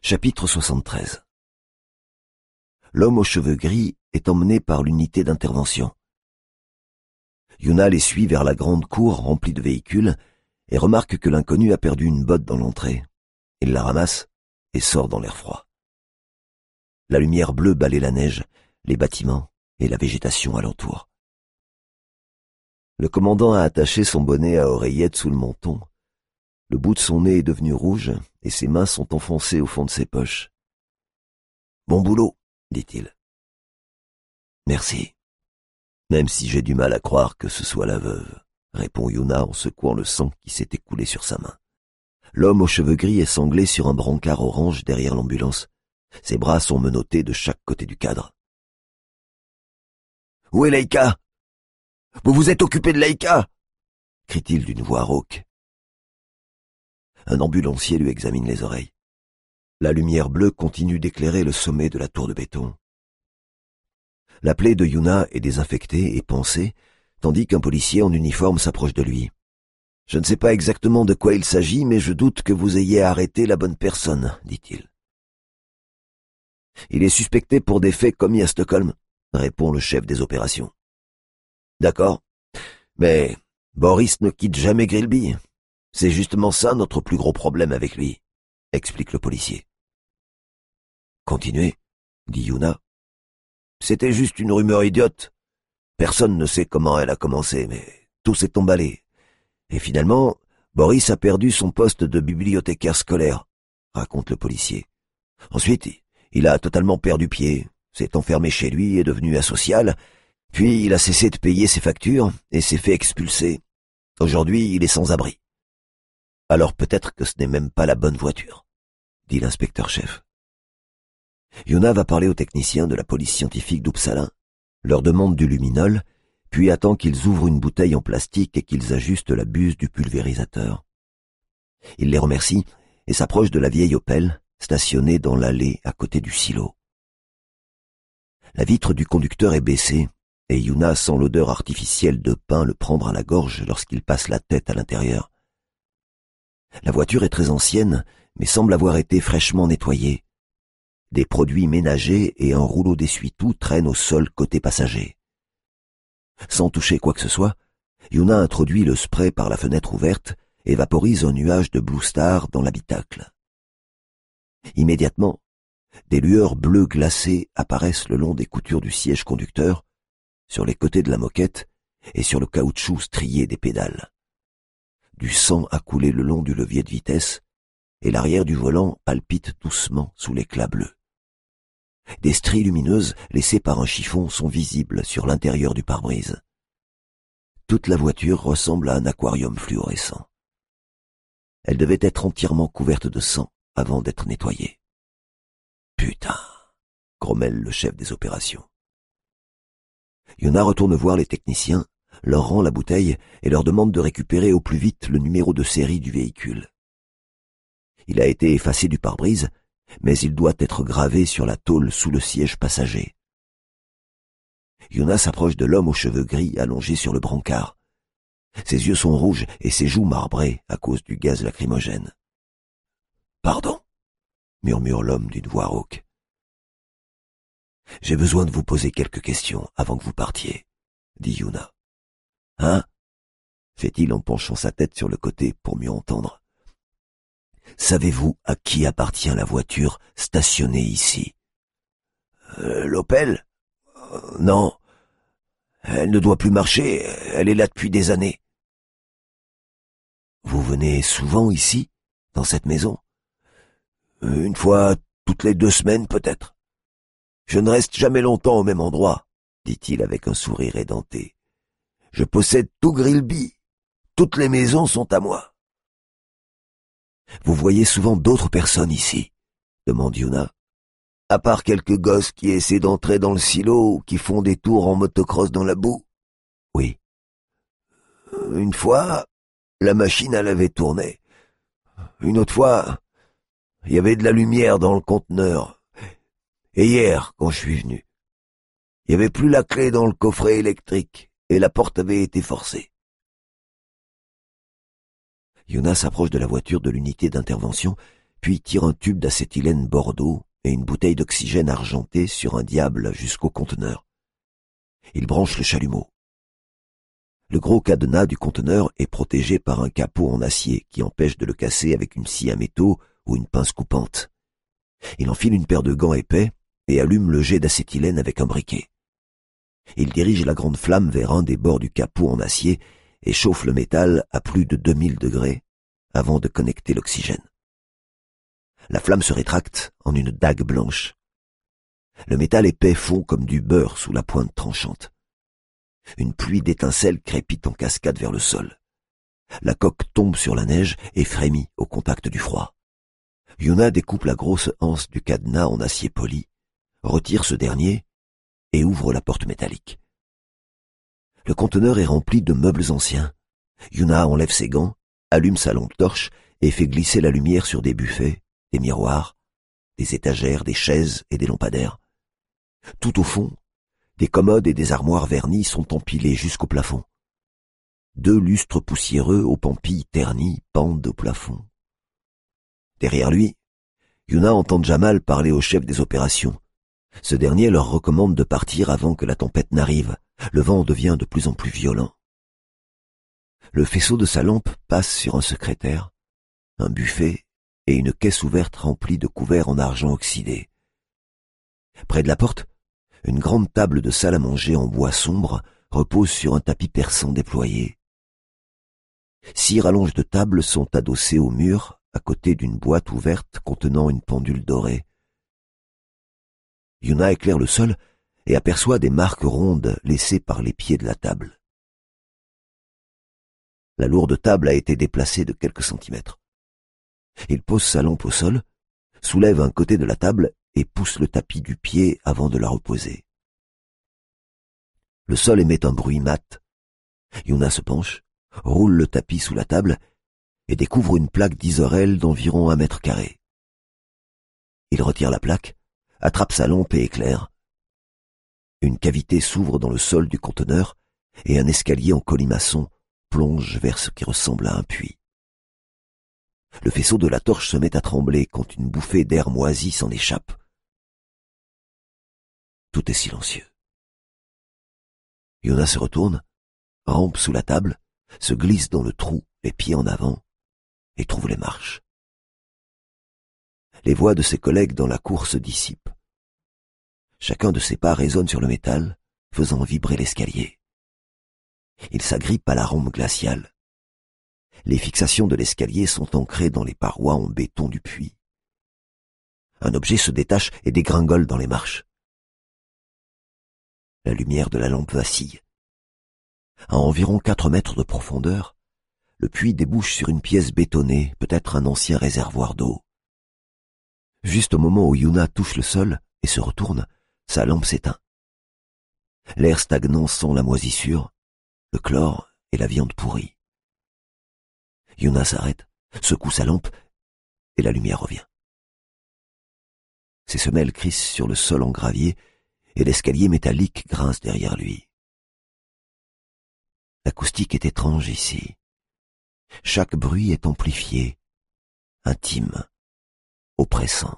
Chapitre 73. L'homme aux cheveux gris est emmené par l'unité d'intervention. Yuna les suit vers la grande cour remplie de véhicules et remarque que l'inconnu a perdu une botte dans l'entrée. Il la ramasse et sort dans l'air froid. La lumière bleue balaie la neige, les bâtiments et la végétation alentour. Le commandant a attaché son bonnet à oreillette sous le menton. Le bout de son nez est devenu rouge et ses mains sont enfoncées au fond de ses poches. « Bon boulot », dit-il. « Merci. Même si j'ai du mal à croire que ce soit la veuve, » répond Yuna en secouant le sang qui s'est écoulé sur sa main. L'homme aux cheveux gris est sanglé sur un brancard orange derrière l'ambulance. Ses bras sont menottés de chaque côté du cadre. « Où est Laïka ? Vous vous êtes occupé de Laïka ?» crie-t-il d'une voix rauque. Un ambulancier lui examine les oreilles. La lumière bleue continue d'éclairer le sommet de la tour de béton. La plaie de Yuna est désinfectée et pansée, tandis qu'un policier en uniforme s'approche de lui. « Je ne sais pas exactement de quoi il s'agit, mais je doute que vous ayez arrêté la bonne personne, » dit-il. « Il est suspecté pour des faits commis à Stockholm, » répond le chef des opérations. « D'accord, mais Boris ne quitte jamais Grillby. C'est justement ça notre plus gros problème avec lui, » explique le policier. « Continuez, » dit Yuna. « C'était juste une rumeur idiote. Personne ne sait comment elle a commencé, mais tout s'est emballé. Et finalement, Boris a perdu son poste de bibliothécaire scolaire, » raconte le policier. « Ensuite, il a totalement perdu pied, s'est enfermé chez lui, est devenu asocial, puis il a cessé de payer ses factures et s'est fait expulser. Aujourd'hui, il est sans abri. » « Alors peut-être que ce n'est même pas la bonne voiture, » dit l'inspecteur-chef. Yuna va parler aux techniciens de la police scientifique d'Uppsala, leur demande du luminol, puis attend qu'ils ouvrent une bouteille en plastique et qu'ils ajustent la buse du pulvérisateur. Il les remercie et s'approche de la vieille Opel, stationnée dans l'allée à côté du silo. La vitre du conducteur est baissée et Yuna sent l'odeur artificielle de pain le prendre à la gorge lorsqu'il passe la tête à l'intérieur. La voiture est très ancienne, mais semble avoir été fraîchement nettoyée. Des produits ménagers et un rouleau d'essuie-tout traînent au sol côté passager. Sans toucher quoi que ce soit, Yuna introduit le spray par la fenêtre ouverte et vaporise un nuage de Blue Star dans l'habitacle. Immédiatement, des lueurs bleues glacées apparaissent le long des coutures du siège conducteur, sur les côtés de la moquette et sur le caoutchouc strié des pédales. Du sang a coulé le long du levier de vitesse et l'arrière du volant palpite doucement sous l'éclat bleu. Des stries lumineuses laissées par un chiffon sont visibles sur l'intérieur du pare-brise. Toute la voiture ressemble à un aquarium fluorescent. Elle devait être entièrement couverte de sang avant d'être nettoyée. « Putain !» grommelle le chef des opérations. Yuna retourne voir les techniciens, leur rend la bouteille et leur demande de récupérer au plus vite le numéro de série du véhicule. Il a été effacé du pare-brise, mais il doit être gravé sur la tôle sous le siège passager. Yuna s'approche de l'homme aux cheveux gris allongé sur le brancard. Ses yeux sont rouges et ses joues marbrées à cause du gaz lacrymogène. « Pardon » murmure l'homme d'une voix rauque. « J'ai besoin de vous poser quelques questions avant que vous partiez, » dit Yuna. « Hein » fait-il en penchant sa tête sur le côté pour mieux entendre. « Savez-vous à qui appartient la voiture stationnée ici ?»« L'Opel ? Non. Elle ne doit plus marcher, elle est là depuis des années. » « Vous venez souvent ici, dans cette maison ? » « Une fois toutes les 2 semaines peut-être. Je ne reste jamais longtemps au même endroit, » dit-il avec un sourire édenté. « Je possède tout Grillby. Toutes les maisons sont à moi. »« Vous voyez souvent d'autres personnes ici ?» demande Yuna. « À part quelques gosses qui essaient d'entrer dans le silo ou qui font des tours en motocross dans la boue. »« Oui. »« Une fois, la machine à laver tournait. Une autre fois, il y avait de la lumière dans le conteneur. Et hier, quand je suis venu, il n'y avait plus la clé dans le coffret électrique et la porte avait été forcée. » Yuna s'approche de la voiture de l'unité d'intervention, puis tire un tube d'acétylène bordeaux et une bouteille d'oxygène argenté sur un diable jusqu'au conteneur. Il branche le chalumeau. Le gros cadenas du conteneur est protégé par un capot en acier qui empêche de le casser avec une scie à métaux ou une pince coupante. Il enfile une paire de gants épais et allume le jet d'acétylène avec un briquet. Il dirige la grande flamme vers un des bords du capot en acier et chauffe le métal à plus de 2000 degrés avant de connecter l'oxygène. La flamme se rétracte en une dague blanche. Le métal épais fond comme du beurre sous la pointe tranchante. Une pluie d'étincelles crépite en cascade vers le sol. La coque tombe sur la neige et frémit au contact du froid. Yuna découpe la grosse anse du cadenas en acier poli, retire ce dernier et ouvre la porte métallique. Le conteneur est rempli de meubles anciens. Yuna enlève ses gants, allume sa lampe torche et fait glisser la lumière sur des buffets, des miroirs, des étagères, des chaises et des lampadaires. Tout au fond, des commodes et des armoires vernies sont empilées jusqu'au plafond. 2 lustres poussiéreux aux pampilles ternies pendent au plafond. Derrière lui, Yuna entend Jamal parler au chef des opérations. Ce dernier leur recommande de partir avant que la tempête n'arrive. Le vent devient de plus en plus violent. Le faisceau de sa lampe passe sur un secrétaire, un buffet et une caisse ouverte remplie de couverts en argent oxydé. Près de la porte, une grande table de salle à manger en bois sombre repose sur un tapis persan déployé. 6 rallonges de table sont adossées au mur à côté d'une boîte ouverte contenant une pendule dorée. Yuna éclaire le sol et aperçoit des marques rondes laissées par les pieds de la table. La lourde table a été déplacée de quelques centimètres. Il pose sa lampe au sol, soulève un côté de la table et pousse le tapis du pied avant de la reposer. Le sol émet un bruit mat. Yuna se penche, roule le tapis sous la table et découvre une plaque d'Isorel d'environ 1 mètre carré. Il retire la plaque, attrape sa lampe et éclaire. Une cavité s'ouvre dans le sol du conteneur et un escalier en colimaçon plonge vers ce qui ressemble à un puits. Le faisceau de la torche se met à trembler quand une bouffée d'air moisi s'en échappe. Tout est silencieux. Yuna se retourne, rampe sous la table, se glisse dans le trou, les pieds en avant, et trouve les marches. Les voix de ses collègues dans la cour se dissipent. Chacun de ses pas résonne sur le métal, faisant vibrer l'escalier. Il s'agrippe à la rampe glaciale. Les fixations de l'escalier sont ancrées dans les parois en béton du puits. Un objet se détache et dégringole dans les marches. La lumière de la lampe vacille. À environ 4 mètres de profondeur, le puits débouche sur une pièce bétonnée, peut-être un ancien réservoir d'eau. Juste au moment où Yuna touche le sol et se retourne, sa lampe s'éteint. L'air stagnant sent la moisissure, le chlore et la viande pourrie. Yuna s'arrête, secoue sa lampe et la lumière revient. Ses semelles crissent sur le sol en gravier et l'escalier métallique grince derrière lui. L'acoustique est étrange ici. Chaque bruit est amplifié, intime, oppressant.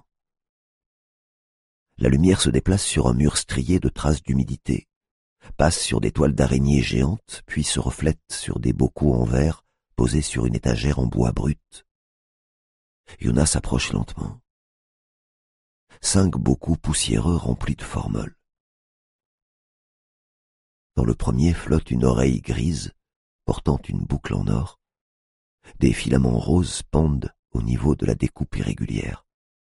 La lumière se déplace sur un mur strié de traces d'humidité, passe sur des toiles d'araignées géantes, puis se reflète sur des bocaux en verre posés sur une étagère en bois brut. Yuna s'approche lentement. 5 bocaux poussiéreux remplis de formol. Dans le premier flotte une oreille grise portant une boucle en or. Des filaments roses pendent au niveau de la découpe irrégulière.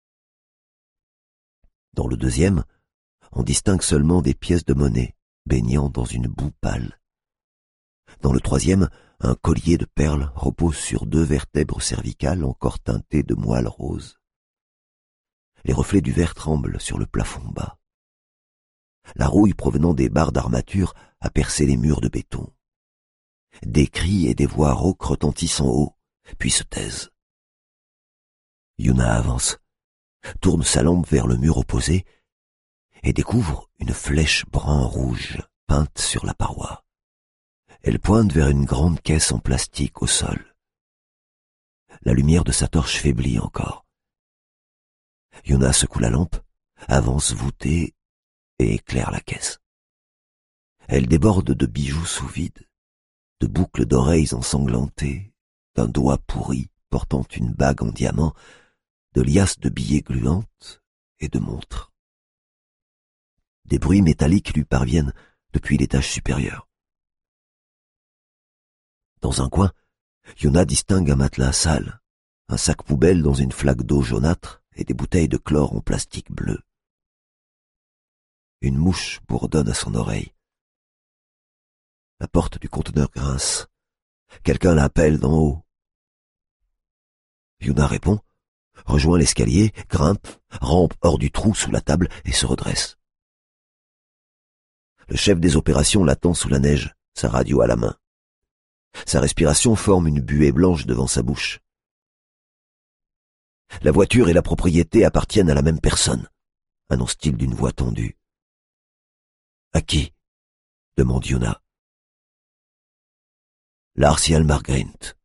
Dans le deuxième, on distingue seulement des pièces de monnaie baignant dans une boue pâle. Dans le troisième, un collier de perles repose sur 2 vertèbres cervicales encore teintées de moelle rose. Les reflets du verre tremblent sur le plafond bas. La rouille provenant des barres d'armature a percé les murs de béton. Des cris et des voix rauques retentissent en haut, puis se taisent. Yuna avance, tourne sa lampe vers le mur opposé et découvre une flèche brun-rouge peinte sur la paroi. Elle pointe vers une grande caisse en plastique au sol. La lumière de sa torche faiblit encore. Yona secoue la lampe, avance voûtée et éclaire la caisse. Elle déborde de bijoux sous vide, de boucles d'oreilles ensanglantées, d'un doigt pourri portant une bague en diamant, de liasses de billets gluantes et de montres. Des bruits métalliques lui parviennent depuis l'étage supérieur. Dans un coin, Yona distingue un matelas sale, un sac poubelle dans une flaque d'eau jaunâtre et des bouteilles de chlore en plastique bleu. Une mouche bourdonne à son oreille. La porte du conteneur grince. Quelqu'un l'appelle d'en haut. Yuna répond, rejoint l'escalier, grimpe, rampe hors du trou sous la table et se redresse. Le chef des opérations l'attend sous la neige, sa radio à la main. Sa respiration forme une buée blanche devant sa bouche. La voiture et la propriété appartiennent à la même personne, annonce-t-il d'une voix tendue. À qui? Demande Yuna. Lars Hjalmar Grint.